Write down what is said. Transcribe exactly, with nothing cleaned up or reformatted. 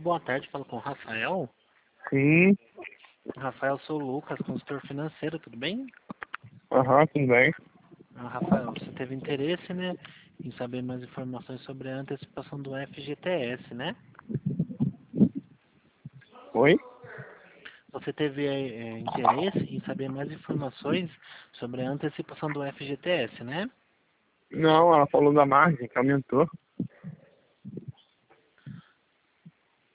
boa tarde, falo com o Rafael. Sim. Rafael, sou o Lucas, consultor financeiro, tudo bem? Aham, tudo bem. Ah, Rafael, você teve interesse, né, em saber mais informações sobre a antecipação do F G T S, né? Oi? Você teve é, interesse em saber mais informações sobre a antecipação do F G T S, né? Não, ela falou da margem que aumentou.